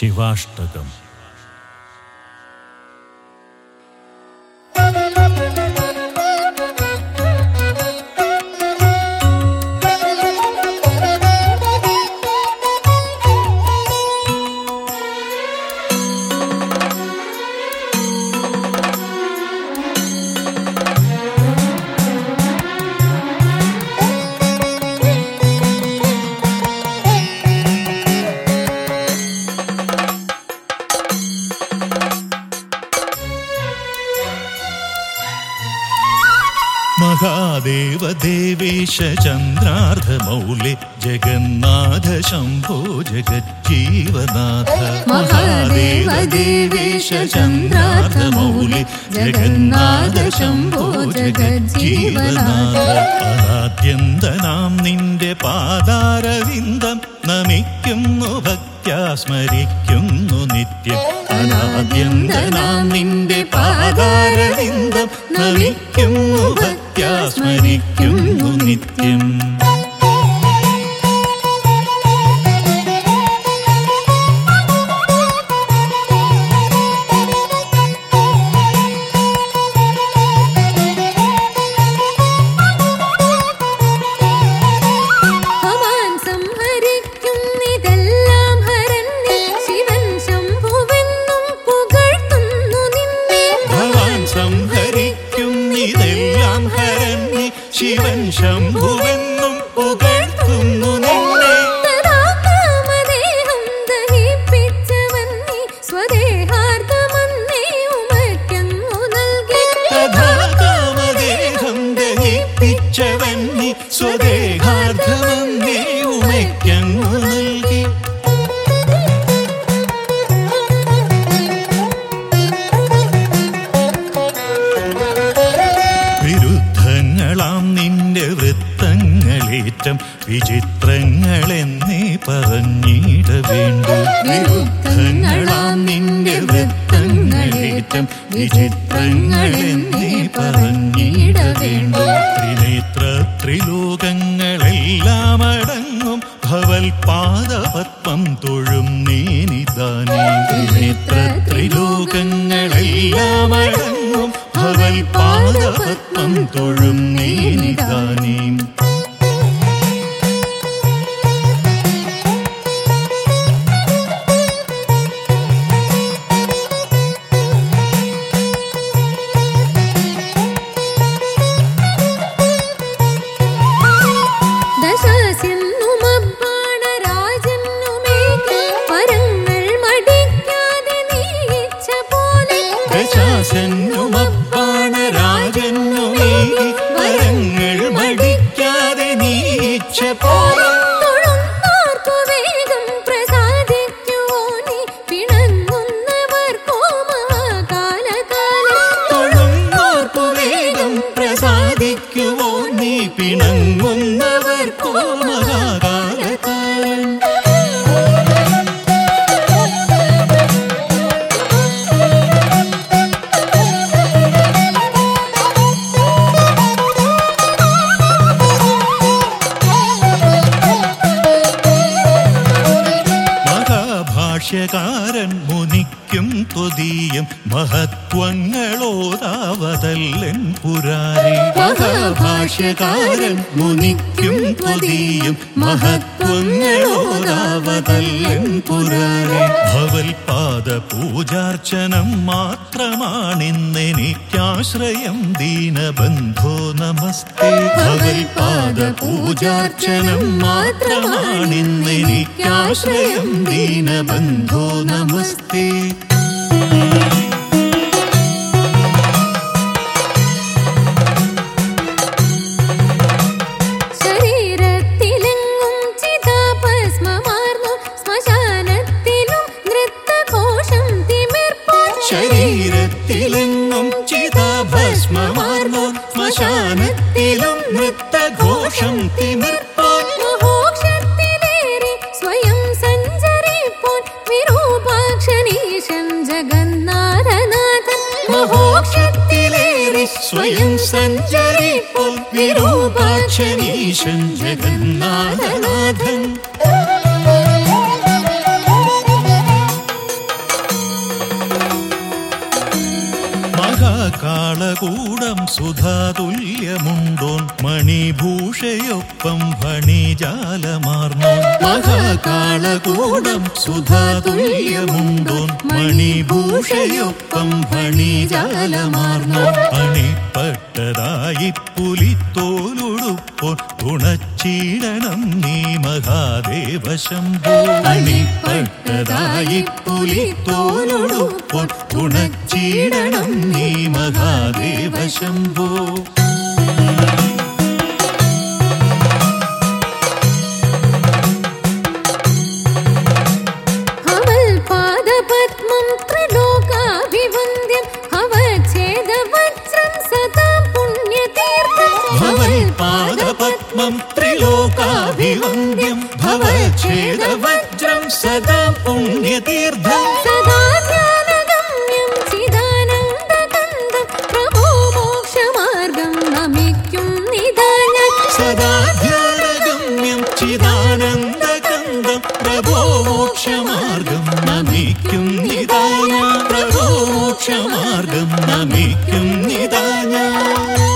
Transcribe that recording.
ശിവാഷ്ടകം. മഹാദേവ ദേവേശ ചന്ദ്രാർദ്ധമൗലി ജഗന്നാഥ ശംഭോ ജഗജ്ജീവനാഥ. മഹാദേവ ദേവേശ ചന്ദ്രാർദ്ധമൗലി ജഗന്നാഥ ശംഭോ ജഗജ്ജീവനാഥ. അനാദ്യന്തനാം നിന്റെ പാദാരവിന്ദം നമിക്കുന്നു ഭക്ത്യാ സ്മരിക്കുന്നു നിത്യം. അനാദ്യന്തനാം നിന്റെ പാദാരവിന്ദം നമിക്കുന്നു ഭക്ത്യാ സ്മരിക്കുന്നു നിത്യം. ശിവൻ ശംഭുവെന്നും പുകഴ്ത്തുന്നു നിന്നെ. കാമദേഹം ദഹിപ്പിച്ചവൻ നീ സ്വദേഹാർദ്ധമന്നേ ഉമയ്ക്കങ്ങു നൽകി. കാമദേഹം ദഹിപ്പിച്ചവൻ നീ സ്വദേഹാർദ്ധമന്നേ ഉമയ്ക്കങ്ങു നൽകി. നിന്റെ വൃത്തങ്ങളേറ്റം വിചിത്രങ്ങളെന്നേ പറഞ്ഞിട വേണ്ടു. വിരുദ്ധങ്ങളാം നിന്റെ വൃത്തങ്ങളേറ്റം വിചിത്രങ്ങളെന്നേ പറഞ്ഞിട വേണ്ടു. ത്രിനേത്ര ത്രിലോകങ്ങളെല്ലാം അടങ്ങും ഭവൽ പാദപത്മം തൊഴും നീനിതാനേ. ത്രിനേത്ര ത്രിലോകങ്ങളെല്ലാം അടങ്ങും ഭവൽ പാദപത്മം തൊഴും നീനിതാനേ. വരങ്ങൾ മടിക്കാതെ നീച്ച പോലെ തൊഴുന്നോർക്കു വേഗം പ്രസാദിക്കുവോ നീ പിണങ്ങുന്നവർക്കോ മഹാകാലകാലം. തൊഴുന്നോർക്കു വേഗം പ്രസാദിക്കുവോ നീ പിണങ്ങുന്നവർക്കോ മഹാകാലകാലം. ഭാഷ്യകാരൻ മുനിക്കും ത്വദീയം മഹത്വങ്ങളോതാവതല്ലൻ പുരാരേ. മഹാഭാഷ്യകാരൻ മുനിക്കും ത്വദീയം മഹത്വങ്ങളോതാവതല്ലൻ പുരാരേ. ഭവൽപാദ പൂജാർച്ചനം മാത്രമാണിന്നെനിക്കാശ്രയം ദീനബന്ധോ നമസ്തേ. ഭവൽപാദ പൂജാർച്ചനം മാത്രമാണിന്നെനിക്കാശ്രയം ദീനബന്ധോ നമസ്തേ. ശരീരത്തിലെങ്ങും ചിതാഭസ്മമാർന്നു ശ്മശാനത്തിലും നൃത്തഘോഷം തിമിർപ്പാൻ. ശരീരത്തിലെങ്ങും ചിതാഭസ്മമാർന്നു ശ്മശാനത്തിലും നൃത്തഘോഷം തിമിർപ്പാൻ. മോക്ഷത്തിലേറി സ്വയം സഞ്ചരിപ്പോൻ വിരൂപാക്ഷനീശൻ ജഗന്നാഥനാഥൻ. മോക്ഷത്തിലേറി സ്വയം സഞ്ചരിപ്പോൻ വിരൂപാക്ഷനീശൻ ജഗന്നാഥനാഥൻ. കാളകൂടം സുധാതുല്യമുണ്ടോൻ മണിഭൂഷയൊപ്പം ഫണിജാലമാർന്നോൻ മഹാകാളകൂടം സുധാതുല്യമുണ്ടോൻ മണിഭൂഷയൊപ്പം ഫണിജാലമാർന്നോൻ അണിപ്പട്ടതായി പുലിത്തോലുടുപ്പോൾ തുണച്ചീടണം നീ മഹാദേവ ശംഭോ അണിപ്പട്ടതായി പുലിത്തോലുടുപ്പോൾ തുണച്ചീടണം നീ മഹാദേവ ശംഭോ പാദപത്മം ത്രിലോകാഭിവന്ദ്യം അവച്ഛേദവജ്രം സദാ പുണ്യതീർത്ഥം പാദപത്മം ത്രിലോകാഭിവന്ദ്യം ഭവച്ഛേദവജ്രം സദാ പുണ്യതീർത്ഥം സദാ ധ്യാനഗമ്യം ചിദാനന്ദകന്ദം പ്രഭോ മോക്ഷമാർഗം നമിക്കും നിദാന സദാ ധ്യാനഗമ്യം ചിദാനന്ദകന്ദം പ്രഭോ മോക്ഷമാർഗം നമിക്കും നിദാന പ്രഭോ മോക്ഷമാർഗം നമിക്കും നിദാന